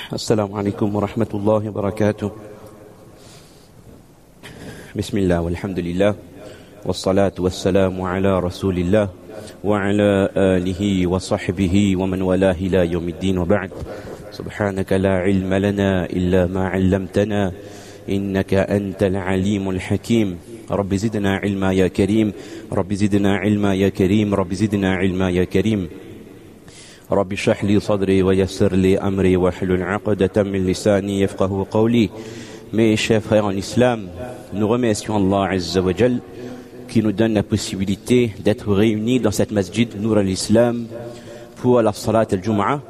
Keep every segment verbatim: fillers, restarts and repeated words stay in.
السلام عليكم ورحمة الله وبركاته. بسم الله والحمد لله والصلاة والسلام على رسول الله وعلى آله وصحبه ومن والاه إلى يوم الدين وبعد. سبحانك لا علم لنا إلا ما علمتنا إنك أنت العليم الحكيم. رب زدنا علما يا كريم، رب زدنا علما يا كريم، رب زدنا علما يا كريم. رب اشرح لي صدري ويسر لي أمري واحلل عقدة من لساني يفقهوا قولي. Mes chers frères en islam, nous remercions Allah Azza wa Jal qui nous donne la possibilité d'être réunis dans cette masjid Nour al-Islam pour la salat al-Jum'ah.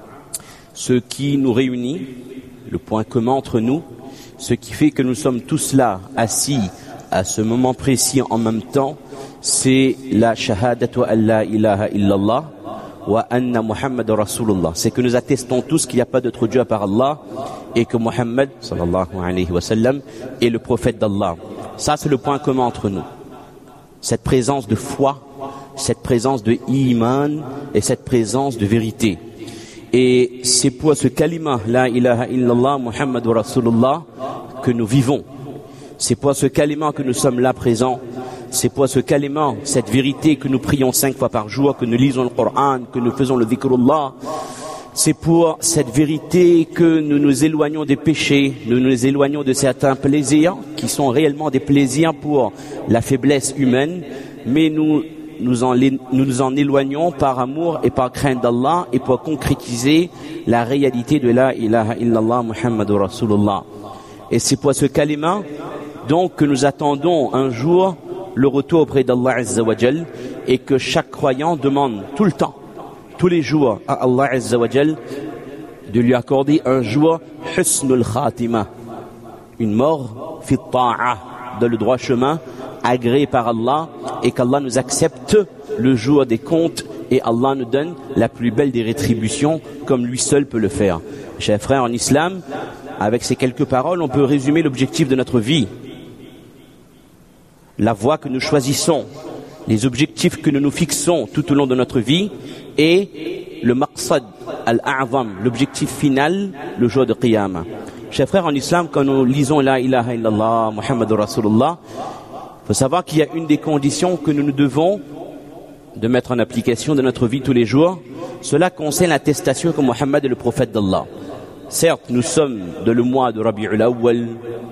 Ce qui nous réunit, le point commun entre nous, ce qui fait que nous sommes tous là, assis à ce moment précis en même temps, c'est la shahadatu an la ilaha illallah wa anna Muhammad Rasulullah. C'est que nous attestons tous qu'il n'y a pas d'autre Dieu à part Allah et que Muhammad sallallahu alayhi wa sallam est le prophète d'Allah. Ça, c'est le point commun entre nous. Cette présence de foi, cette présence de iman et cette présence de vérité. Et c'est pour ce kalima, la ilaha illallah Muhammad Rasulullah, que nous vivons. C'est pour ce kalima que nous sommes là présents. C'est pour ce kalima, cette vérité que nous prions cinq fois par jour, que nous lisons le Coran, que nous faisons le dhikrullah. C'est pour cette vérité que nous nous éloignons des péchés, nous nous éloignons de certains plaisirs qui sont réellement des plaisirs pour la faiblesse humaine, mais nous nous en, nous nous en éloignons par amour et par crainte d'Allah et pour concrétiser la réalité de la ilaha illallah Muhammadur Rasulullah. Et c'est pour ce kalima donc que nous attendons un jour le retour auprès d'Allah Azza wa Jal et que chaque croyant demande tout le temps, tous les jours à Allah Azza wa Jal de lui accorder un jour husnul khatima, une mort fi ta'a, dans le droit chemin, agréé par Allah, et qu'Allah nous accepte le jour des comptes et Allah nous donne la plus belle des rétributions comme lui seul peut le faire. Chers frères en islam, avec ces quelques paroles, on peut résumer l'objectif de notre vie. La voie que nous choisissons, les objectifs que nous nous fixons tout au long de notre vie et le maqsad al-a'zam, l'objectif final, le jour de Qiyamah. Chers frères en islam, quand nous lisons la ilaha illallah Muhammadur Rasulullah, il faut savoir qu'il y a une des conditions que nous nous devons de mettre en application de notre vie tous les jours. Cela concerne l'attestation que Muhammad est le prophète d'Allah. Certes, nous sommes dans le mois de Rabi'ul Awwal,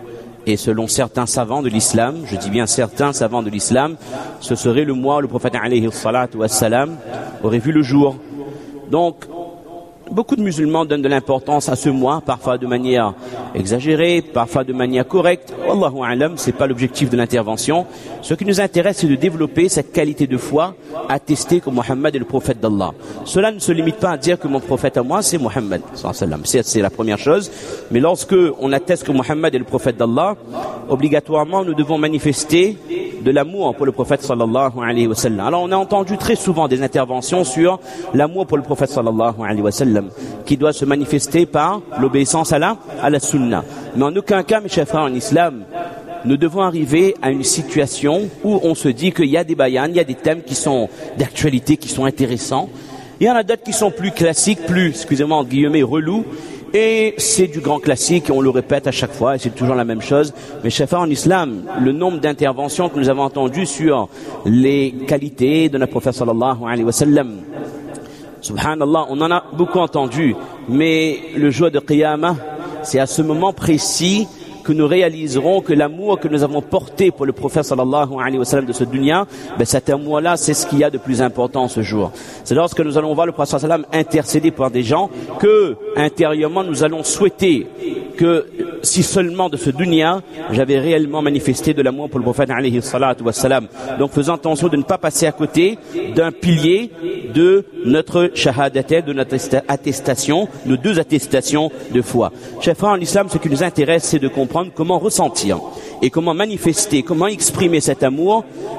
et selon certains savants de l'islam, je dis bien certains savants de l'islam, ce serait le mois où le prophète alayhi salatu wassalam aurait vu le jour. Donc, beaucoup de musulmans donnent de l'importance à ce mois, parfois de manière exagérée, parfois de manière correcte. Wallahu a'lam, c'est pas l'objectif de l'intervention. Ce qui nous intéresse, c'est de développer cette qualité de foi, attester que Muhammad est le prophète d'Allah. Cela ne se limite pas à dire que mon prophète à moi, c'est Muhammad sallallahu alayhi wa sallam. C'est, c'est la première chose. Mais lorsque on atteste que Muhammad est le prophète d'Allah, obligatoirement, nous devons manifester de l'amour pour le prophète sallallahu alayhi wa sallam. Alors, on a entendu très souvent des interventions sur l'amour pour le prophète sallallahu alayhi wa sallam, qui doit se manifester par l'obéissance à la, à la sunna. Mais en aucun cas, mes chers frères en islam, nous devons arriver à une situation où on se dit qu'il y a des bayans, il y a des thèmes qui sont d'actualité, qui sont intéressants. Il y en a d'autres qui sont plus classiques, plus, excusez-moi, entre guillemets, relous. Et c'est du grand classique, et on le répète à chaque fois, et c'est toujours la même chose. Mais chers frères en islam, le nombre d'interventions que nous avons entendues sur les qualités de notre prophète sallallahu alayhi wa sallam, subhanallah, on en a beaucoup entendu, mais le jour de Qiyamah, c'est à ce moment précis que nous réaliserons que l'amour que nous avons porté pour le prophète sallallahu alayhi wa sallam de ce dunya, ben cet amour-là, c'est ce qu'il y a de plus important ce jour. C'est lorsque nous allons voir le prophète sallallahu alayhi wa sallam intercéder pour des gens que, intérieurement, nous allons souhaiter que, si seulement de ce dunya, j'avais réellement manifesté de l'amour pour le prophète alayhi salatu wa salam. Donc faisons attention de ne pas passer à côté d'un pilier de notre shahadaté, de notre attestation, nos deux attestations de foi. Chers frères en islam, ce qui nous intéresse, c'est de comprendre comment ressentir et comment manifester, comment exprimer cet amour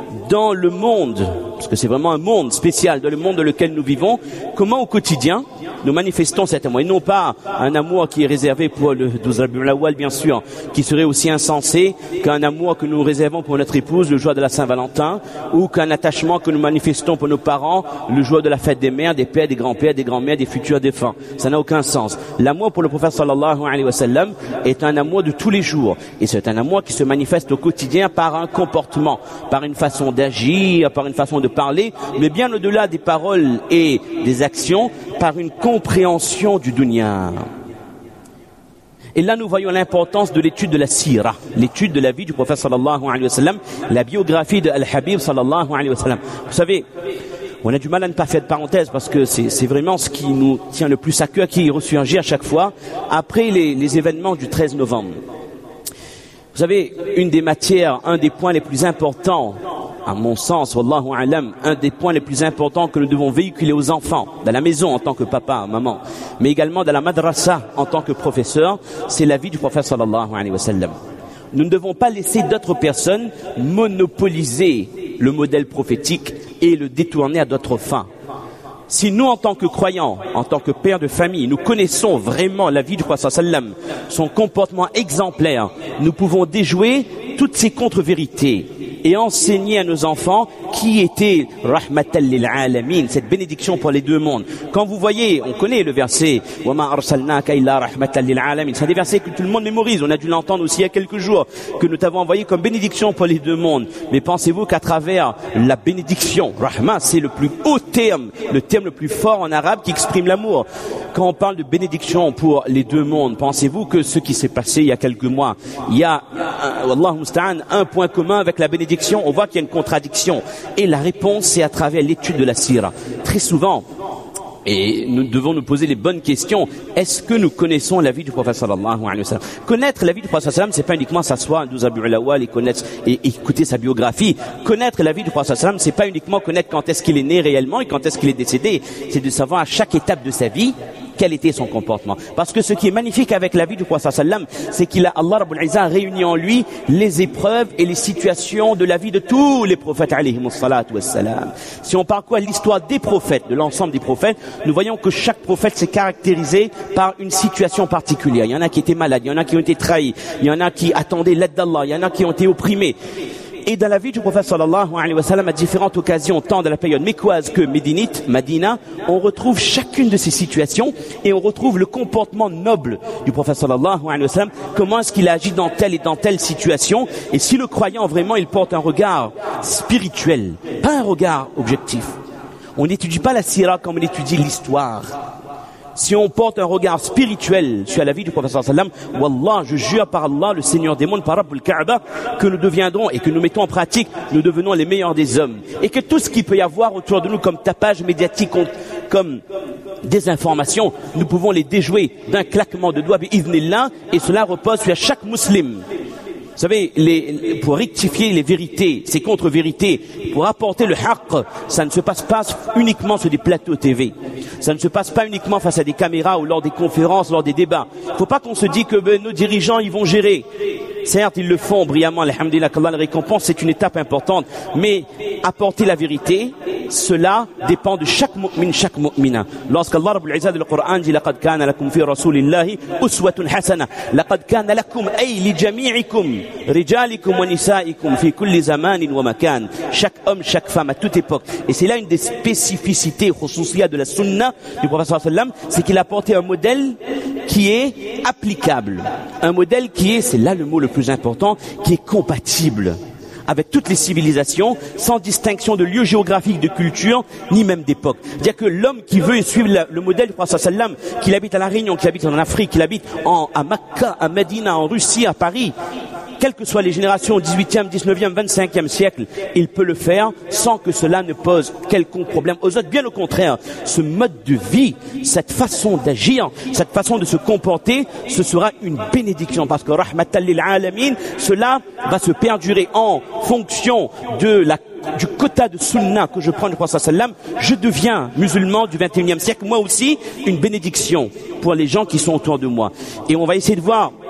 dans le monde, parce que c'est vraiment un monde spécial, dans le monde dans lequel nous vivons, comment au quotidien nous manifestons cet amour, et non pas un amour qui est réservé pour le douze Rabiul Awwal, bien sûr, qui serait aussi insensé qu'un amour que nous réservons pour notre épouse le jour de la Saint-Valentin, ou qu'un attachement que nous manifestons pour nos parents le jour de la fête des mères, des pères, des grands-pères, des grands-mères, des futurs défunts. Ça n'a aucun sens. L'amour pour le prophète sallallahu alayhi wa sallam est un amour de tous les jours, et c'est un amour qui se manifeste au quotidien par un comportement, par une façon d'agir, par une façon de parler, mais bien au-delà des paroles et des actions, par une compréhension du dunya. Et là, nous voyons l'importance de l'étude de la sira, l'étude de la vie du prophète sallallahu alayhi wa sallam, la biographie de Al-Habib sallallahu alayhi wa sallam. Vous savez, on a du mal à ne pas faire de parenthèse parce que c'est, c'est vraiment ce qui nous tient le plus à cœur, qui ressurgit à chaque fois après les, les événements du treize novembre. Vous savez, une des matières, un des points les plus importants, à mon sens, wallahu alam, un des points les plus importants que nous devons véhiculer aux enfants, dans la maison en tant que papa, maman, mais également dans la madrasa en tant que professeur, c'est la vie du prophète sallallahu alayhi wa sallam. Nous ne devons pas laisser d'autres personnes monopoliser le modèle prophétique et le détourner à d'autres fins. Si nous, en tant que croyants, en tant que pères de famille, nous connaissons vraiment la vie du prophète sallallahu alayhi wa sallam, son comportement exemplaire, nous pouvons déjouer toutes ces contre-vérités et enseigner à nos enfants qui était rahmatan lil alamin, cette bénédiction pour les deux mondes. Quand vous voyez, on connaît le verset wa ma arsalnaka illa rahmatan lil alamin, c'est des versets que tout le monde mémorise, on a dû l'entendre aussi il y a quelques jours, que nous t'avons envoyé comme bénédiction pour les deux mondes. Mais pensez-vous qu'à travers la bénédiction, rahma, c'est le plus haut terme, le terme le plus fort en arabe qui exprime l'amour. Quand on parle de bénédiction pour les deux mondes, pensez-vous que ce qui s'est passé il y a quelques mois, il y a wallahu musta'an, un point commun avec la bénédiction? On voit qu'il y a une contradiction. Et la réponse, c'est à travers l'étude de la sira. Très souvent, et nous devons nous poser les bonnes questions. Est-ce que nous connaissons la vie du prophète sallallahu alayhi wa sallam? Connaître la vie du prophète sallallahu alayhi wa sallam, c'est pas uniquement s'asseoir un douze Rabiul Awwal et connaître et, et écouter sa biographie. Connaître la vie du prophète sallallahu alayhi wa sallam, c'est pas uniquement connaître quand est-ce qu'il est né réellement et quand est-ce qu'il est décédé. C'est de savoir à chaque étape de sa vie quel était son comportement. Parce que ce qui est magnifique avec la vie du prophète sallallahu alayhi wa sallam, c'est qu'il a, Allah Rabbul Izzah, réuni en lui les épreuves et les situations de la vie de tous les prophètes alayhimus salatu wassalam. Si on parcourt l'histoire des prophètes, de l'ensemble des prophètes, nous voyons que chaque prophète s'est caractérisé par une situation particulière. Il y en a qui étaient malades, il y en a qui ont été trahis, il y en a qui attendaient l'aide d'Allah, il y en a qui ont été opprimés. Et dans la vie du prophète sallallahu alayhi wa sallam, à différentes occasions, tant dans la période mécoise que médinite, Madina, on retrouve chacune de ces situations et on retrouve le comportement noble du prophète sallallahu alayhi wa sallam, comment est-ce qu'il agit dans telle et dans telle situation. Et si le croyant vraiment, il porte un regard spirituel, pas un regard objectif. On n'étudie pas la sira comme on étudie l'histoire. Si on porte un regard spirituel sur la vie du prophète sallallahu alayhi wa sallam, wallah, je jure par Allah, le Seigneur des mondes, par Rabbul Kaaba, que nous deviendrons et que nous mettons en pratique, nous devenons les meilleurs des hommes. Et que tout ce qu'il peut y avoir autour de nous comme tapage médiatique, comme des informations, nous pouvons les déjouer d'un claquement de doigts, bi'idhnillah, et cela repose sur chaque musulman. Vous savez, les, pour rectifier les vérités, ces contre-vérités, pour apporter le haqq, ça ne se passe pas uniquement sur des plateaux T V. Ça ne se passe pas uniquement face à des caméras ou lors des conférences, lors des débats. Il ne faut pas qu'on se dise que ben, nos dirigeants, ils vont gérer. Certes, ils le font brillamment, alhamdulillah, qu'Allah le récompense, c'est une étape importante. Mais apporter la vérité, cela dépend de chaque mu'min, chaque mu'mina. Lorsqu'Allah Rabbul Izzah, le Coran dit لَقَدْ كَانَ لَكُمْ فِي رَسُولِ اللَّهِ أُسْوَةٌ حَسَنَةٌ لَقَدْ كَانَ لَكُمْ أَيْ لِجَمِيعِكُمْ رِجَالِكُمْ وَنِسَائِكُمْ فِي كُلِّ زَمَانٍ وَمَكَانٍ. Chaque homme, chaque femme, à toute époque. Et c'est là une des spécificités khususiyya de la sunna du prophète sallallahu alayhi wa sallam, c'est qu'il a apporté un modèle qui est applicable. Un modèle qui est, c'est là le mot le plus important, qui est compatible avec toutes les civilisations, sans distinction de lieu géographique, de culture, ni même d'époque. C'est-à-dire que l'homme qui veut suivre la, le modèle du prophète sallallahu alayhi wa sallam, qu'il habite à La Réunion, qu'il habite en Afrique, qu'il habite en, à Mecca, à Médina, en Russie, à Paris, quelles que soient les générations au dix-huitième, dix-neuvième, vingt-cinquième siècle, il peut le faire sans que cela ne pose quelconque problème aux autres. Bien au contraire, ce mode de vie, cette façon d'agir, cette façon de se comporter, ce sera une bénédiction parce que rahmatan lil alamin, cela va se perdurer en fonction de la du quota de sunna que je prends du prophète sallam. Je deviens musulman du vingt et unième siècle, moi aussi une bénédiction pour les gens qui sont autour de moi. Et on va essayer de voir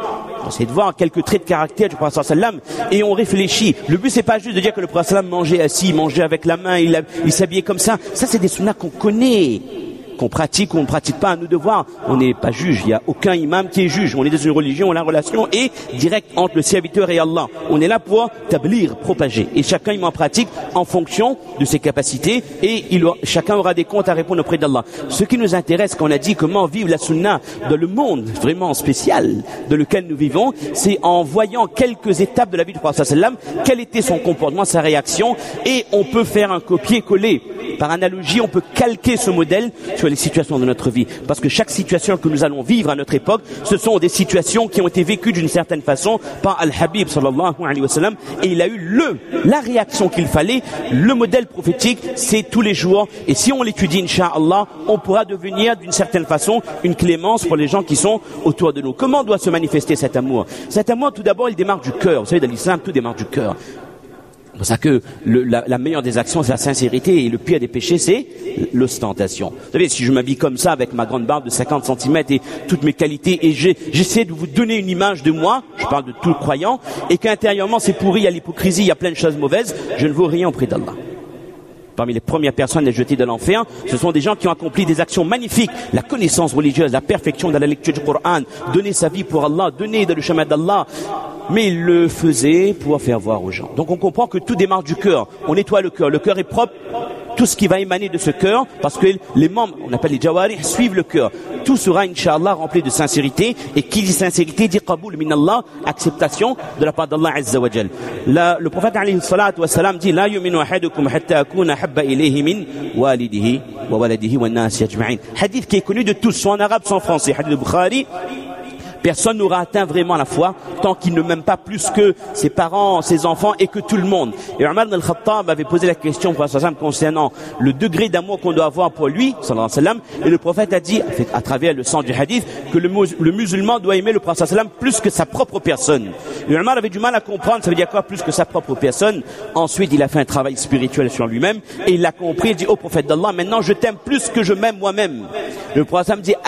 essaie de voir quelques traits de caractère du prophète sallam et on réfléchit. Le but c'est pas juste de dire que le prophète sallam mangeait assis, mangeait avec la main, il, il s'habillait comme ça. Ça c'est des sunnas qu'on connaît, qu'on pratique ou on ne pratique pas, à nous de voir. On n'est pas juge, il n'y a aucun imam qui est juge. On est dans une religion où la relation est directe entre le serviteur et Allah. On est là pour tablir, propager. Et chacun il en pratique en fonction de ses capacités et il, chacun aura des comptes à répondre auprès d'Allah. Ce qui nous intéresse quand on a dit comment vivre la sunna dans le monde vraiment spécial dans lequel nous vivons, c'est en voyant quelques étapes de la vie du prophète sallam, quel était son comportement, sa réaction, et on peut faire un copier-coller. Par analogie, on peut calquer ce modèle sur les situations de notre vie. Parce que chaque situation que nous allons vivre à notre époque, ce sont des situations qui ont été vécues d'une certaine façon par Al-Habib sallallahu alayhi wa sallam, et il a eu le, la réaction qu'il fallait. Le modèle prophétique, c'est tous les jours, et si on l'étudie, Inch'Allah, on pourra devenir d'une certaine façon une clémence pour les gens qui sont autour de nous. Comment doit se manifester cet amour? Cet amour, tout d'abord, il démarre du cœur. Vous savez, dans l'islam, tout démarre du cœur. C'est pour ça que le, la, la meilleure des actions, c'est la sincérité, et le pire des péchés, c'est l'ostentation. Vous savez, si je m'habille comme ça, avec ma grande barbe de cinquante centimètres et toutes mes qualités, et j'ai, j'essaie de vous donner une image de moi, je parle de tout croyant, et qu'intérieurement c'est pourri, il y a l'hypocrisie, il y a plein de choses mauvaises, je ne vaux rien auprès d'Allah. Parmi les premières personnes à jeter de l'enfer, ce sont des gens qui ont accompli des actions magnifiques, la connaissance religieuse, la perfection dans la lecture du Coran, donner sa vie pour Allah, donner dans le chemin d'Allah, mais il le faisait pour faire voir aux gens. Donc on comprend que tout démarre du cœur, on nettoie le cœur, le cœur est propre, tout ce qui va émaner de ce cœur, parce que les membres, on appelle les jawarih, suivent le cœur. Tout sera, Inch'Allah, rempli de sincérité, et qui dit sincérité dit qaboul min Allah, acceptation de la part d'Allah Azza wa Jal. La, le prophète alayhi salatu wa salam dit la yuminu ahadukum hatta akuna habba ilayhi min walidihi wa waladihi wa nasi ajma'in. Hadith qui est connu de tous, soit en arabe, soit en français. Hadith de Bukhari. Personne n'aura atteint vraiment la foi tant qu'il ne m'aime pas plus que ses parents, ses enfants et que tout le monde. Et Omar ibn al-Khattab avait posé la question au prophète concernant le degré d'amour qu'on doit avoir pour lui, sallallahu alayhi wa sallam, et le prophète a dit, à travers le sens du hadith, que le, le musulman doit aimer le prophète sallallahu alayhi wa sallam plus que sa propre personne. Et Omar avait du mal à comprendre, ça veut dire quoi plus que sa propre personne. Ensuite, il a fait un travail spirituel sur lui-même et il a compris, il dit au prophète d'Allah, maintenant je t'aime plus que je m'aime moi-même. Le prophète dit,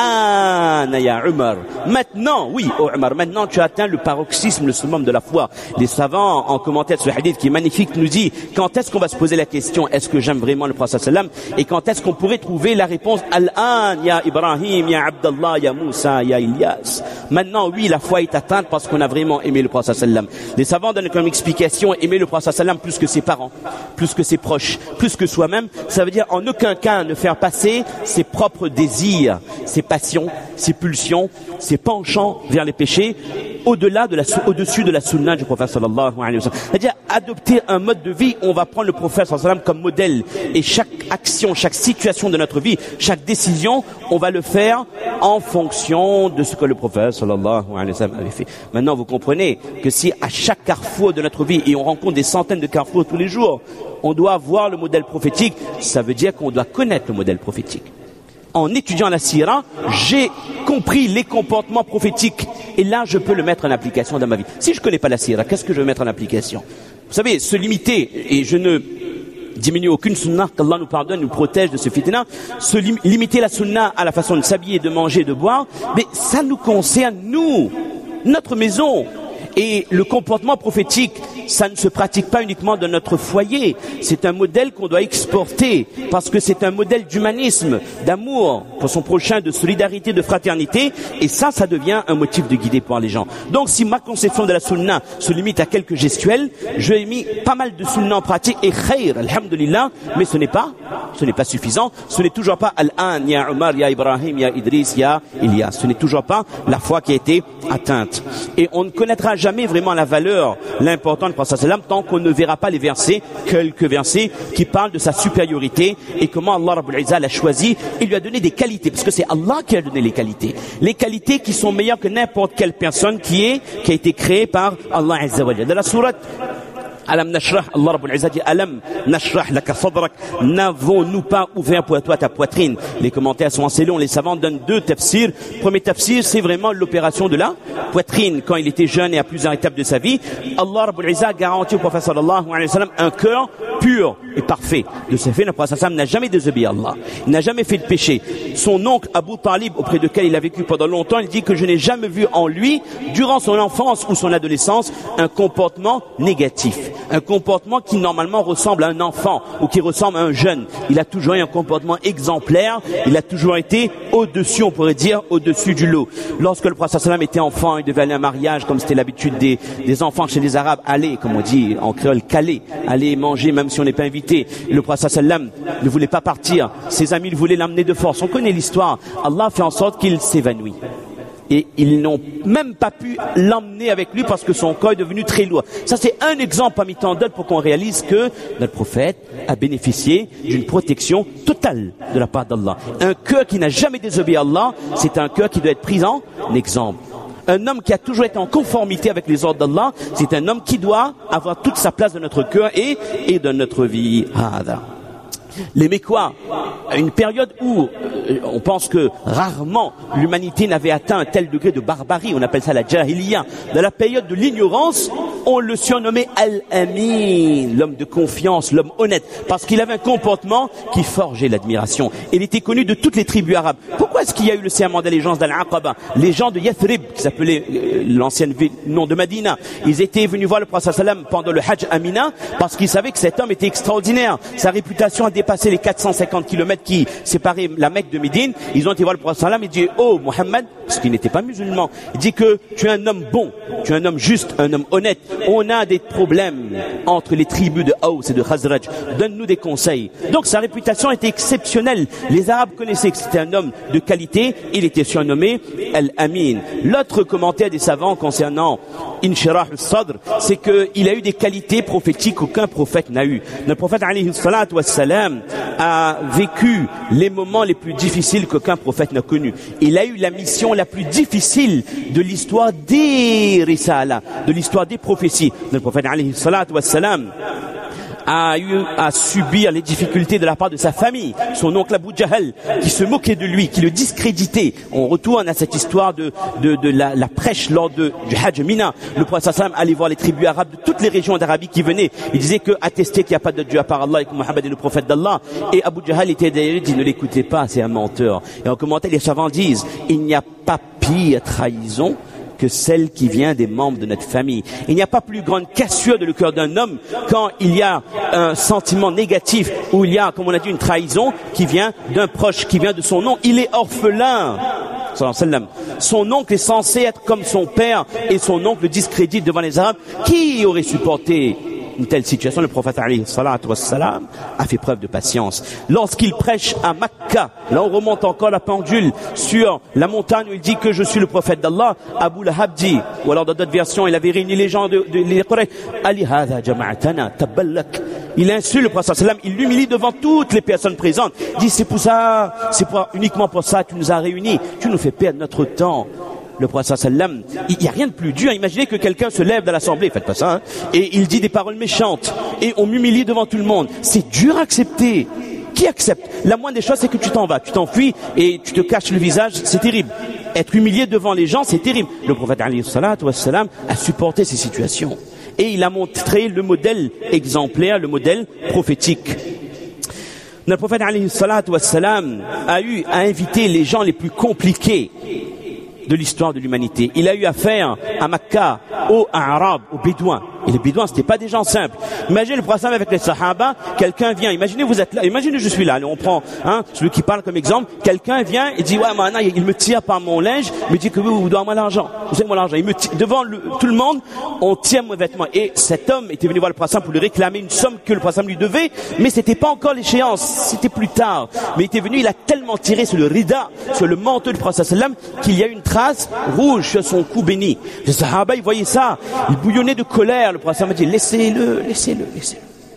Al-an ya Omar. Maintenant, oui, oh Omar, maintenant tu as atteint le paroxysme, le summum de la foi. Les savants, en commentaire de ce hadith qui est magnifique, nous dit quand est-ce qu'on va se poser la question, est-ce que j'aime vraiment le prophète sallam, et quand est-ce qu'on pourrait trouver la réponse, Al-an, ya Ibrahim, ya Abdallah, ya Moussa, ya Ilyas. Maintenant, oui, la foi est atteinte parce qu'on a vraiment aimé le prophète sallam. Les savants donnent comme explication, aimer le prophète sallam plus que ses parents, plus que ses proches, plus que soi-même. Ça veut dire en aucun cas ne faire passer ses propres désirs, ses passions, ses pulsions, ses penchants vers les péchés au-delà de la, au-dessus de la sunna du prophète sallallahu alayhi wa sallam. C'est-à-dire adopter un mode de vie où on va prendre le prophète sallallahu alayhi wa sallam comme modèle, et chaque action, chaque situation de notre vie, chaque décision, on va le faire en fonction de ce que le prophète sallallahu alayhi wa sallam avait fait. Maintenant, vous comprenez que si à chaque carrefour de notre vie, et on rencontre des centaines de carrefours tous les jours, on doit voir le modèle prophétique, ça veut dire qu'on doit connaître le modèle prophétique. En étudiant la sira, j'ai compris les comportements prophétiques. Et là, je peux le mettre en application dans ma vie. Si je ne connais pas la sira, qu'est-ce que je vais mettre en application? Vous savez, se limiter, et je ne diminue aucune sunna, qu'Allah nous pardonne, nous protège de ce fitna, se lim- limiter la sunna à la façon de s'habiller, de manger, de boire, mais ça nous concerne, nous, notre maison. Et le comportement prophétique, ça ne se pratique pas uniquement dans notre foyer. C'est un modèle qu'on doit exporter parce que c'est un modèle d'humanisme, d'amour pour son prochain, de solidarité, de fraternité. Et ça, ça devient un motif de guider pour les gens. Donc, si ma conception de la sunna se limite à quelques gestuels, j'ai mis pas mal de sunna en pratique et khair, alhamdulillah, mais ce n'est pas, ce n'est pas suffisant. Ce n'est toujours pas Al-an, ya Omar, ya Ibrahim, ya Idris, ya Ilyas. Ce n'est toujours pas la foi qui a été atteinte. Et on ne connaîtra jamais vraiment la valeur, l'importance du prophète sallam tant qu'on ne verra pas les versets, quelques versets qui parlent de sa supériorité et comment Allah Rabbul Izzah l'a choisi et lui a donné des qualités, parce que c'est Allah qui a donné les qualités, les qualités qui sont meilleures que n'importe quelle personne qui est qui a été créée par Allah Azza wa Jalla. Dans la sourate Alam nashrah, Allah Rabbul Izzah dit Alam nashrah laka sadrak, n'avons-nous pas ouvert pour toi ta poitrine? Les commentaires sont assez longs, les savants donnent deux tafsirs. Premier tafsir, c'est vraiment l'opération de la poitrine. Quand il était jeune et à plusieurs étapes de sa vie, Allah Rabbul Izzah garantit au prophète sallallahu alayhi wa sallam un cœur pur et parfait. De ce fait, le prophète sallam n'a jamais désobéi à Allah. Il n'a jamais fait de péché. Son oncle Abu Talib, auprès de lequel il a vécu pendant longtemps, il dit que je n'ai jamais vu en lui, durant son enfance ou son adolescence, un comportement négatif. Un comportement qui normalement ressemble à un enfant ou qui ressemble à un jeune. Il a toujours eu un comportement exemplaire. Il a toujours été au-dessus, on pourrait dire, au-dessus du lot. Lorsque le prophète sallam était enfant, il devait aller à un mariage, comme c'était l'habitude des, des enfants chez les Arabes, aller, comme on dit en créole, caler, aller manger même si on n'est pas invité. Et le prophète sallam ne voulait pas partir. Ses amis le voulaient l'amener de force. On connaît l'histoire. Allah fait en sorte qu'il s'évanouit. Et ils n'ont même pas pu l'emmener avec lui parce que son corps est devenu très lourd. Ça, c'est un exemple parmi tant d'autres pour qu'on réalise que notre prophète a bénéficié d'une protection totale de la part d'Allah. Un cœur qui n'a jamais désobéi à Allah, c'est un cœur qui doit être pris en exemple. Un homme qui a toujours été en conformité avec les ordres d'Allah, c'est un homme qui doit avoir toute sa place dans notre cœur et, et dans notre vie. Hada. Les Mécois, à une période où euh, on pense que rarement l'humanité n'avait atteint un tel degré de barbarie, on appelle ça la jahiliya, dans la période de l'ignorance, on le surnommait Al-Amin, l'homme de confiance, l'homme honnête, parce qu'il avait un comportement qui forgeait l'admiration. Il était connu de toutes les tribus arabes. Pourquoi est-ce qu'il y a eu le serment d'allégeance d'Al-Aqaba? Les gens de Yathrib, qui s'appelait euh, l'ancienne ville, nom de Madina, ils étaient venus voir le prophète sallam pendant le Hajj à Mina, parce qu'ils savaient que cet homme était extraordinaire. Sa réputation a dépassé les quatre cent cinquante kilomètres qui séparaient la Mecque de Médine. Ils ont été voir le prophète sallam et dit: oh Mohammed, parce qu'il n'était pas musulman, il dit que tu es un homme bon, tu es un homme juste, un homme honnête. On a des problèmes entre les tribus de Aws et de Khazraj. Donne-nous des conseils. Donc sa réputation était exceptionnelle. Les Arabes connaissaient que c'était un homme de qualité. Il était surnommé Al-Amin. L'autre commentaire des savants concernant Inshirah al-Sadr, c'est qu'il a eu des qualités prophétiques qu'aucun prophète n'a eu. Le prophète alayhi salatu wassalam a vécu les moments les plus difficiles qu'aucun prophète n'a connus. Il a eu la mission la plus difficile de l'histoire des risala, de l'histoire des prophéties. Le prophète alayhi salatu wassalam a eu à subir les difficultés de la part de sa famille, son oncle Abu Jahl, qui se moquait de lui, qui le discréditait. On retourne à cette histoire de, de, de la, la prêche lors de, du Hajj Mina. Le prophète sallam allait voir les tribus arabes de toutes les régions d'Arabie qui venaient. Il disait que attester qu'il n'y a pas de Dieu à part Allah et que Mohammed est le prophète d'Allah. Et Abu Jahl était derrière lui, dit: ne l'écoutez pas, c'est un menteur. Et en commentaire, les savants disent: il n'y a pas pire trahison que celle qui vient des membres de notre famille. Il n'y a pas plus grande cassure de le cœur d'un homme quand il y a un sentiment négatif ou il y a, comme on a dit, une trahison qui vient d'un proche, qui vient de son oncle. Il est orphelin. Son oncle est censé être comme son père et son oncle le discrédite devant les Arabes. Qui aurait supporté une telle situation? Le prophète alayhi salatu wassalam a fait preuve de patience. Lorsqu'il prêche à Makkah, là on remonte encore la pendule sur la montagne où il dit que je suis le prophète d'Allah, Abu Lahab dit, ou alors dans d'autres versions, il avait réuni les gens de, de les Quraysh, Ali hadha jama'atana taballak. Il insulte le prophète sallam, il l'humilie devant toutes les personnes présentes. Il dit: c'est pour ça, c'est pour, uniquement pour ça que tu nous as réunis, tu nous fais perdre notre temps. Le prophète sallam, il n'y a rien de plus dur. Imaginez que quelqu'un se lève dans l'assemblée, faites pas ça, hein, et il dit des paroles méchantes, et on m'humilie devant tout le monde. C'est dur à accepter. Qui accepte? La moindre des choses, c'est que tu t'en vas, tu t'enfuis et tu te caches le visage, c'est terrible. Être humilié devant les gens, c'est terrible. Le prophète alayhi salatu wassalam a supporté ces situations. Et il a montré le modèle exemplaire, le modèle prophétique. Notre prophète alayhi salatu wassalam a eu à inviter les gens les plus compliqués de l'histoire de l'humanité. Il a eu affaire à Makkah, aux Arabes, aux Bédouins. Et les Bédouins, c'était pas des gens simples. Imaginez le prophète avec les Sahaba, quelqu'un vient, imaginez vous êtes là, imaginez je suis là, allez, on prend hein, celui qui parle comme exemple, quelqu'un vient et dit: ouais, maintenant il me tire par mon linge, me dit que oui, vous doit moi l'argent, vous avez moi l'argent. Il me tire, devant le, tout le monde, on tire mon vêtement. Et cet homme était venu voir le prophète pour lui réclamer une somme que le prophète lui devait, mais c'était pas encore l'échéance, c'était plus tard. Mais il était venu, il a tellement tiré sur le rida, sur le manteau du prophète sallam, qu'il y a une trace rouge sur son cou béni. Les Sahaba, ils voyaient ça, ils bouillonnaient de colère. Le prophète m'a dit: laissez-le, laissez-le, laissez-le.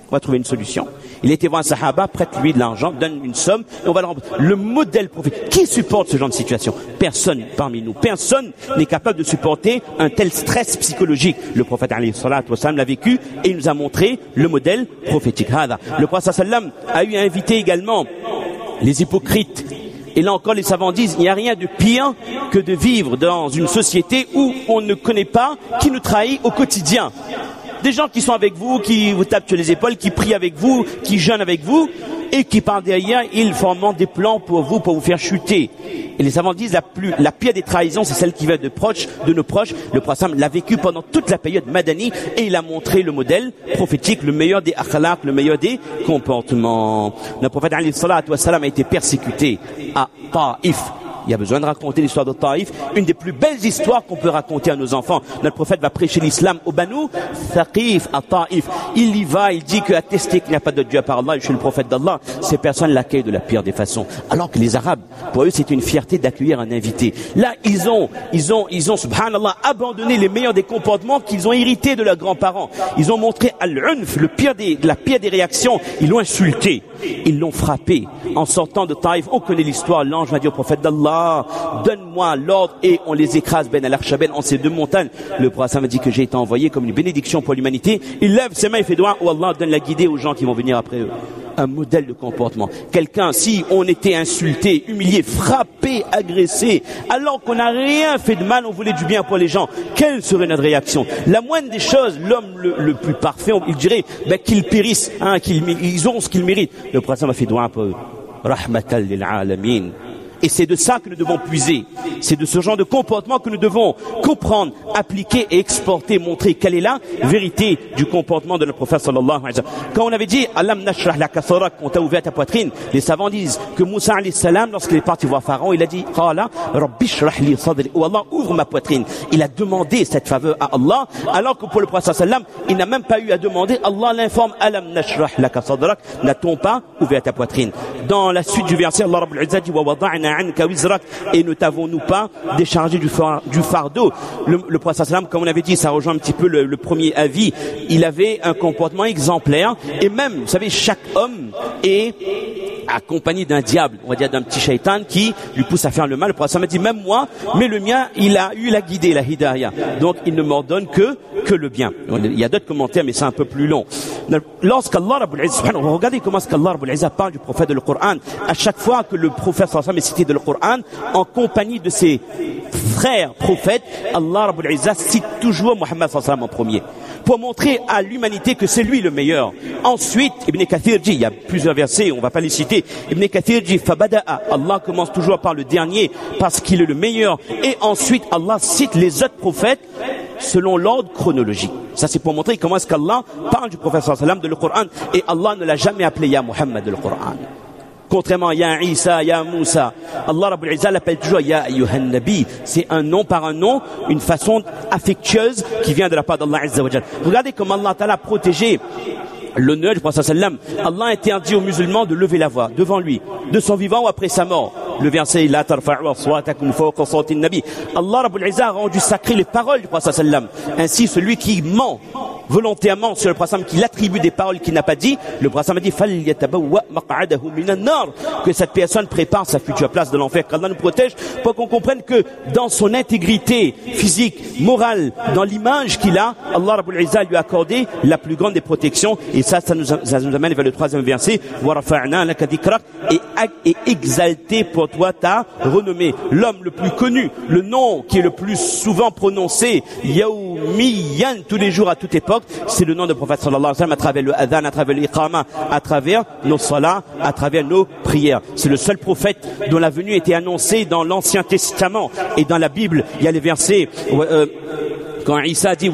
On va trouver une solution. Il était voir un sahaba, prête-lui de l'argent, donne une somme, et on va le rembourser. Le modèle prophétique. Qui supporte ce genre de situation? Personne parmi nous. Personne n'est capable de supporter un tel stress psychologique. Le prophète alayhi salatu wassalam l'a vécu et il nous a montré le modèle prophétique. Le prophète sallam a eu à inviter également les hypocrites. Et là encore, les savants disent, il n'y a rien de pire que de vivre dans une société où on ne connaît pas qui nous trahit au quotidien. Des gens qui sont avec vous, qui vous tapent sur les épaules, qui prient avec vous, qui jeûnent avec vous, et qui par derrière, ils forment des plans pour vous, pour vous faire chuter. Et les savants disent, la plus, la pire des trahisons, c'est celle qui vient de proches, de nos proches. Le prophète l'a vécu pendant toute la période madani, et il a montré le modèle prophétique, le meilleur des akhlaq, le meilleur des comportements. Le prophète alayhi salatu wassalam a été persécuté à Taïf. Il y a besoin de raconter l'histoire de Taïf, une des plus belles histoires qu'on peut raconter à nos enfants. Notre prophète va prêcher l'islam au Banu Thaqif, à Taïf. Il y va, il dit que attester qu'il n'y a pas de Dieu à part Allah, je suis le prophète d'Allah, ces personnes l'accueillent de la pire des façons. Alors que les Arabes, pour eux, c'est une fierté d'accueillir un invité. Là, ils ont, ils ont, ils ont, subhanallah, abandonné les meilleurs des comportements qu'ils ont hérités de leurs grands-parents. Ils ont montré al-unf, le pire des, la pire des réactions. Ils l'ont insulté. Ils l'ont frappé. En sortant de Taïf, on connaît l'histoire, l'ange va dire au prophète d'Allah, donne-moi l'ordre, et on les écrase ben al-Akhshaben en ces deux montagnes. Le prophète m'a dit que j'ai été envoyé comme une bénédiction pour l'humanité. Il lève ses mains et fait doigt, oh Allah donne la guidée aux gens qui vont venir après eux. Un modèle de comportement. Quelqu'un, si on était insulté, humilié, frappé, agressé, alors qu'on n'a rien fait de mal, on voulait du bien pour les gens, quelle serait notre réaction? La moindre des choses, l'homme le, le plus parfait, il dirait ben, qu'ils périssent, hein, qu'ils ils ont ce qu'ils méritent. Le prophète m'a fait doigt pour eux. Rahmatal lil alamin. Et c'est de ça que nous devons puiser. C'est de ce genre de comportement que nous devons comprendre, appliquer et exporter, montrer quelle est la vérité du comportement de notre prophète sallallahu alayhi wa sallam. Quand on avait dit Alam nashrah laka sadrak, on t'a ouvert ta poitrine, les savants disent que Moussa alayhi salam, lorsqu'il est parti voir Pharaon, il a dit Qala rabbi shrah li sadri, oh Allah, ouvre ma poitrine. Il a demandé cette faveur à Allah, alors que pour le prophète sallallahu alayhi wa sallam, il n'a même pas eu à demander. Allah l'informe Alam nashrah laka sadrak, n'a-t-on pas ouvert ta poitrine? Dans la suite du verset, Allah Rabbul Izzat dit wa wada'na et ne t'avons-nous pas déchargé du, far, du fardeau? Le, le prophète sallam, comme on avait dit, ça rejoint un petit peu le, le premier avis. Il avait un comportement exemplaire, et même, vous savez, chaque homme est accompagné d'un diable, on va dire d'un petit shaitan qui lui pousse à faire le mal. Le prophète m'a dit, même moi, mais le mien, il a eu la guidée, la hidayah. Donc, il ne m'ordonne que, que le bien. Il y a d'autres commentaires, mais c'est un peu plus long. Lorsqu'Allah Rabbul Izzah, regardez comment est-ce qu'Allah Rabbul Izzah parle du prophète de le Coran. À chaque fois que le prophète sallallahu alayhi wa sallam est cité de le Coran, en compagnie de ses frères prophètes, Allah Rabbul Izzah cite toujours Muhammad sallallahu alayhi wa sallam en premier, pour montrer à l'humanité que c'est lui le meilleur. Ensuite, Ibn Kathir dit, il y a plusieurs versets, on va pas les citer, Ibn Kathir dit, Fabada'a, Allah commence toujours par le dernier, parce qu'il est le meilleur, et ensuite Allah cite les autres prophètes selon l'ordre chronologique. Ça c'est pour montrer comment est-ce qu'Allah parle du prophète sallallahu alayhi wa sallam de le Coran, et Allah ne l'a jamais appelé Ya Muhammad de le Coran. Contrairement à Ya Isa, Ya Moussa, Allah Rabbul Izzah l'appelle toujours Ya Ayyuhan Nabi. C'est un nom par un nom, une façon affectueuse qui vient de la part d'Allah Azza wa Jal. Regardez comment Allah Ta'ala a protégé l'honneur du prophète sallam. Allah interdit aux musulmans de lever la voix devant lui, de son vivant ou après sa mort. Le verset La tarfa'u aswatakum fawqa sawti an-nabi. Allah Rabbul Izzah a rendu sacré les paroles du prophète sallam. Ainsi celui qui ment volontairement sur le prophète, qui l'attribue des paroles qu'il n'a pas dit, le prophète a dit falyatabawwa maq'adahu minan nar, que cette personne prépare sa future place de l'enfer. Qu'Allah nous protège, pour qu'on comprenne que dans son intégrité physique, morale, dans l'image qu'il a, Allah Rabbul Izzah lui a accordé la plus grande des protections. Et ça, ça nous, ça nous amène vers le troisième verset, wa rafa'na laka dhikrak, et, et exalté pour toi ta renommée. L'homme le plus connu, le nom qui est le plus souvent prononcé, yawmiyan, tous les jours à toute époque, c'est le nom du prophète sallallahu alayhi wa sallam, à travers le adhan, à travers l'iqama, à travers nos salas, à travers nos prières. C'est le seul prophète dont la venue était annoncée dans l'Ancien Testament, et dans la Bible il y a les versets euh, quand Isa dit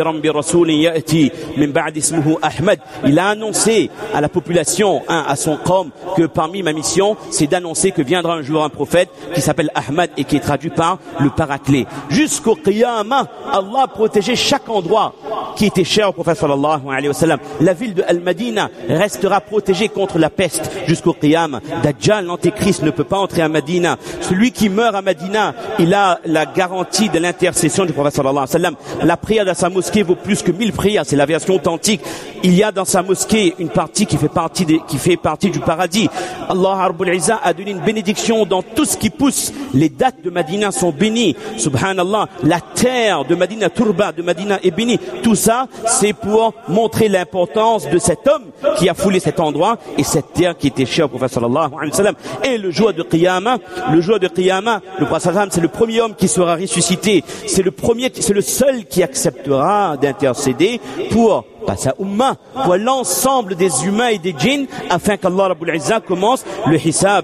il a annoncé à la population, hein, à son qawm, que parmi ma mission, c'est d'annoncer que viendra un jour un prophète qui s'appelle Ahmad et qui est traduit par le paraclet. Jusqu'au Qiyamah, Allah a protégé chaque endroit qui était cher au prophète sallallahu alayhi wa sallam. La ville de Al-Madina restera protégée contre la peste jusqu'au Qiyam. Dajjal, l'antéchrist, ne peut pas entrer à Madina. Celui qui meurt à Madina, il a la garantie de l'intercession du prophète sallallahu alayhi wa sallam. La prière dans sa mosquée vaut plus que mille prières, c'est la version authentique. Il y a dans sa mosquée une partie qui fait partie des, qui fait partie du paradis. Allah Rabbul Izzah a donné une bénédiction dans tout ce qui pousse. Les dates de Madina sont bénies. Subhanallah, la terre de Madina, Turba de Madina est bénie. Tout ça, c'est pour montrer l'importance de cet homme qui a foulé cet endroit et cette terre qui était chère au prophète sallallahu alayhi wa sallam. Et le jour de Qiyamah, le jour de Qiyamah, le prophète sallallahu alayhi wa sallam, c'est le premier homme qui sera ressuscité. C'est le premier, c'est le seul qui acceptera d'intercéder pour pas sa umma, pour l'ensemble des humains et des djinns, afin qu'Allah Rabbul Izzah commence le hisab.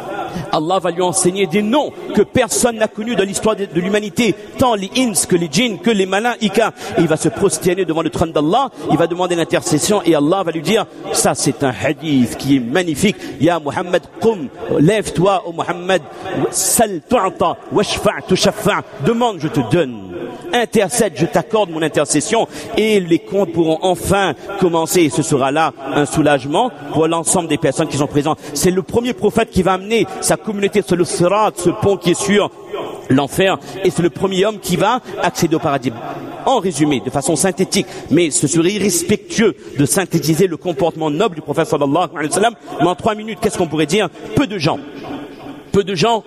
Allah va lui enseigner des noms que personne n'a connus dans l'histoire de, de l'humanité, tant les ins que les djinns, que les malaïkas. Et il va se prosterner devant le trône d'Allah, il va demander l'intercession et Allah va lui dire, ça c'est un hadith qui est magnifique. Ya Muhammad, qum, lève-toi, ô Muhammad, sal tu'ta, washfa' tushaffa', demande, je te donne. Intercède, je t'accorde mon intercession et les comptes pourront enfin commencer. Et ce sera là un soulagement pour l'ensemble des personnes qui sont présentes. C'est le premier prophète qui va amener sa communauté sur le sirat, ce pont qui est sur l'enfer, et c'est le premier homme qui va accéder au paradis. En résumé, de façon synthétique, mais ce serait irrespectueux de synthétiser le comportement noble du prophète sallallahu alayhi wa sallam. Mais en trois minutes, qu'est-ce qu'on pourrait dire? Peu de gens, peu de gens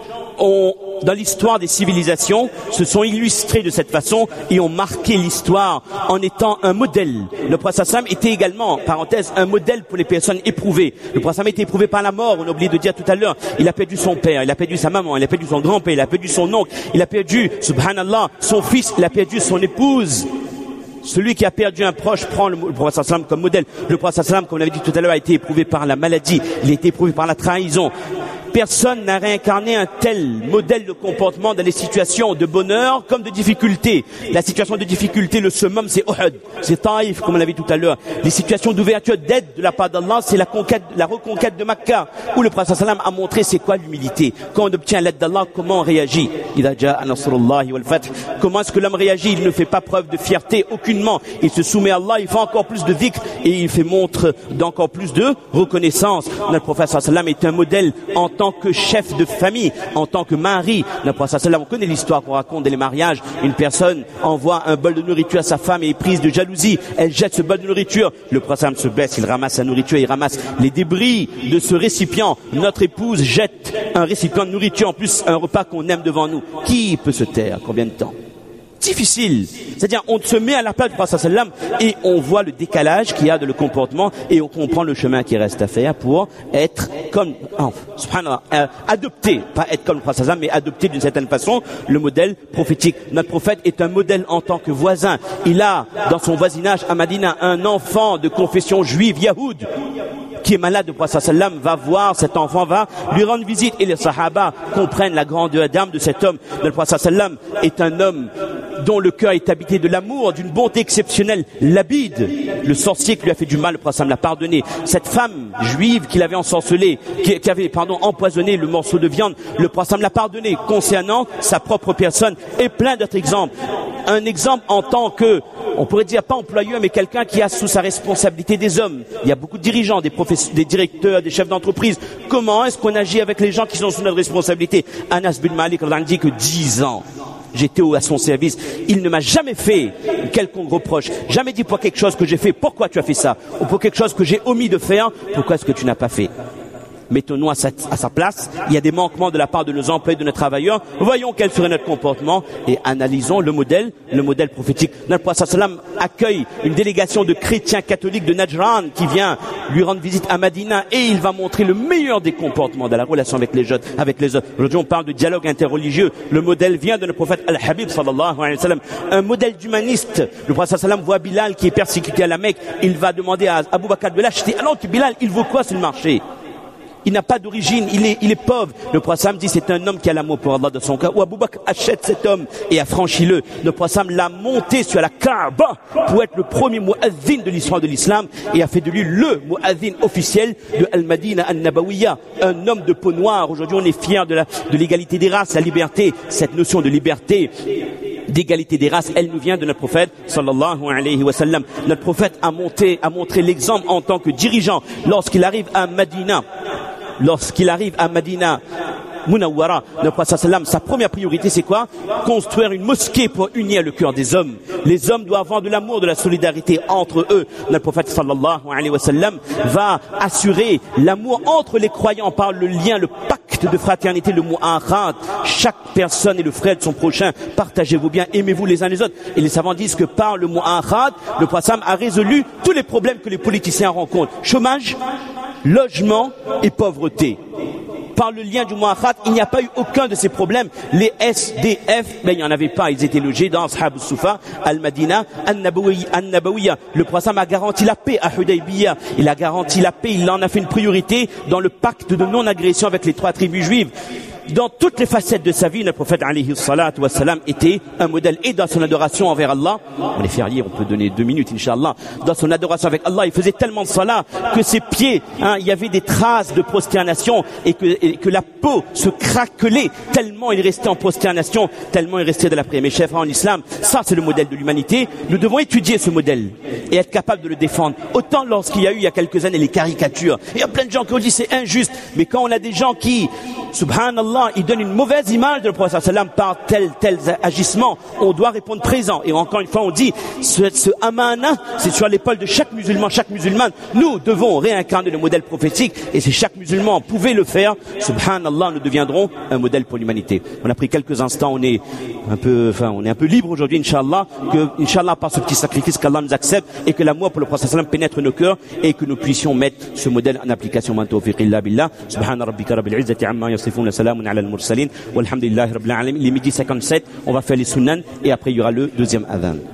ont, dans l'histoire des civilisations, se sont illustrés de cette façon et ont marqué l'histoire en étant un modèle. Le prophète sallam était également, parenthèse, un modèle pour les personnes éprouvées. Le prophète sallam était éprouvé par la mort, on a oublié de dire tout à l'heure. Il a perdu son père, il a perdu sa maman, il a perdu son grand-père, il a perdu son oncle, il a perdu, subhanallah, son fils, il a perdu son épouse. Celui qui a perdu un proche prend le prophète sallam comme modèle. Le prophète sallam, comme on l'avait dit tout à l'heure, a été éprouvé par la maladie, il a été éprouvé par la trahison. Personne n'a réincarné un tel modèle de comportement dans les situations de bonheur comme de difficulté. La situation de difficulté, le summum, c'est Uhud, c'est Taïf, comme on l'avait dit tout à l'heure. Les situations d'ouverture, d'aide de la part d'Allah, c'est la conquête, la reconquête de Makkah, où le prophète sallam a montré c'est quoi l'humilité. Quand on obtient l'aide d'Allah, comment on réagit? Idha ja'a nasrullahi wal fath. Comment est-ce que l'homme réagit? Il ne fait pas preuve de fierté aucunement. Il se soumet à Allah, il fait encore plus de dhikr et il fait montre d'encore plus de reconnaissance. Notre prophète sallam est un modèle en tant que chef de famille, en tant que mari. Le prophète sallam, on connaît l'histoire qu'on raconte dans les mariages. Une personne envoie un bol de nourriture à sa femme et est prise de jalousie. Elle jette ce bol de nourriture. Le prophète sallam se baisse, il ramasse sa nourriture, il ramasse les débris de ce récipient. Notre épouse jette un récipient de nourriture, en plus un repas qu'on aime devant nous. Qui peut se taire? Combien de temps? Difficile. C'est-à-dire, on se met à la place du prophète sallam et on voit le décalage qu'il y a de le comportement et on comprend le chemin qui reste à faire pour être comme, oh, subhanallah, euh, adopter, pas être comme le prophète sallam, mais adopter d'une certaine façon le modèle prophétique. Notre prophète est un modèle en tant que voisin. Il a, dans son voisinage à Madina, un enfant de confession juive, Yahoud, qui est malade. Le prophète sallam va voir cet enfant, va lui rendre visite et les sahaba comprennent la grandeur d'âme de cet homme. Le prophète sallam est un homme dont le cœur est habité de l'amour, d'une bonté exceptionnelle. Labid, le sorcier qui lui a fait du mal, le prophète sallam l'a pardonné. Cette femme juive qui l'avait ensorcelé, qui, qui avait, pardon, empoisonné le morceau de viande, le prophète sallam l'a pardonné concernant sa propre personne et plein d'autres exemples. Un exemple en tant que, on pourrait dire pas employeur, mais quelqu'un qui a sous sa responsabilité des hommes. Il y a beaucoup de dirigeants, des professeurs, des directeurs, des chefs d'entreprise. Comment est-ce qu'on agit avec les gens qui sont sous notre responsabilité? Anas bin Malik a dit que dix ans. J'étais à son service. Il ne m'a jamais fait quelconque reproche. Jamais dit pour quelque chose que j'ai fait, pourquoi tu as fait ça? Ou pour quelque chose que j'ai omis de faire, pourquoi est-ce que tu n'as pas fait? Mettons-nous à sa, à sa place. Il y a des manquements de la part de nos employés, de nos travailleurs. Voyons quel serait notre comportement et analysons le modèle, le modèle prophétique. Notre prophète sallam accueille une délégation de chrétiens catholiques de Najran qui vient lui rendre visite à Madina et il va montrer le meilleur des comportements dans la relation avec les jeunes, avec les autres. Aujourd'hui, on parle de dialogue interreligieux. Le modèle vient de notre prophète Al-Habib sallallahu alayhi wa sallam. Un modèle d'humaniste. Le prophète sallam voit Bilal qui est persécuté à la Mecque. Il va demander à Abu Bakr de l'acheter. Alors que Bilal, il vaut quoi sur le marché? Il n'a pas d'origine, il est, il est pauvre. Le prophète dit c'est un homme qui a l'amour pour Allah dans son cœur. Ou Abu Bakr achète cet homme et affranchit-le. Le prophète l'a monté sur la Kaaba pour être le premier muazzin de l'histoire de l'islam et a fait de lui le muazzin officiel de Al-Madina An-Nabawiyya. Un homme de peau noire. Aujourd'hui on est fiers de la, de l'égalité des races, la liberté, cette notion de liberté d'égalité des races, elle nous vient de notre prophète sallallahu alayhi wa sallam. Notre prophète a monté, a montré l'exemple en tant que dirigeant lorsqu'il arrive à Madina. Lorsqu'il arrive à Madina Munawwara, notre prophète sallam, sa première priorité c'est quoi? Construire une mosquée pour unir le cœur des hommes. Les hommes doivent avoir de l'amour, de la solidarité entre eux. Notre prophète sallallahu alayhi wa sallam va assurer l'amour entre les croyants par le lien, le pacte de fraternité, le mu'akhad. Chaque personne est le frère de son prochain. Partagez-vous bien, aimez-vous les uns les autres. Et les savants disent que par le mu'akhad, le prophète sallam a résolu tous les problèmes que les politiciens rencontrent. Chômage, logement et pauvreté. Par le lien du mu'akhad, il n'y a pas eu aucun de ces problèmes. Les S D F, ben, il n'y en avait pas. Ils étaient logés dans Ashab al-Sufa, Al-Madina, An-Nabawiyya. Le prophète a garanti la paix à Hudaybiyah. Il a garanti la paix. Il en a fait une priorité dans le pacte de non-agression avec les trois tribus juives. Dans toutes les facettes de sa vie, le prophète alayhi salatu wa salam était un modèle, et dans son adoration envers Allah. On est férié, on peut donner deux minutes, Inch'Allah. Dans son adoration avec Allah, il faisait tellement de salat que ses pieds, hein, il y avait des traces de prosternation et que, et que la peau se craquelait tellement il restait en prosternation, tellement il restait de la prière. Mes chers frères en islam, ça c'est le modèle de l'humanité. Nous devons étudier ce modèle et être capable de le défendre. Autant lorsqu'il y a eu il y a quelques années les caricatures. Il y a plein de gens qui ont dit c'est injuste, mais quand on a des gens qui, subhanallah, il donne une mauvaise image de le prophète sallam par tel tel agissement, on doit répondre présent. Et encore une fois on dit ce, ce amana, c'est sur l'épaule de chaque musulman, chaque musulmane. Nous devons réincarner le modèle prophétique, et si chaque musulman pouvait le faire, subhanallah, nous deviendrons un modèle pour l'humanité. On a pris quelques instants, on est un peu enfin on est un peu libre aujourd'hui, Inch'Allah, que Inch'Allah par ce petit sacrifice qu'Allah nous accepte, et que l'amour pour le prophète sallam pénètre nos cœurs, et que nous puissions mettre ce modèle en application. Man tawfiq illa billah. Subhana rabbika rabbil izzati amma yasifun, salamun ala al-mursalin, walhamdulillahi rabbil alamin. Les midi cinquante-sept, on va faire les sunan et après il y aura le deuxième adhan.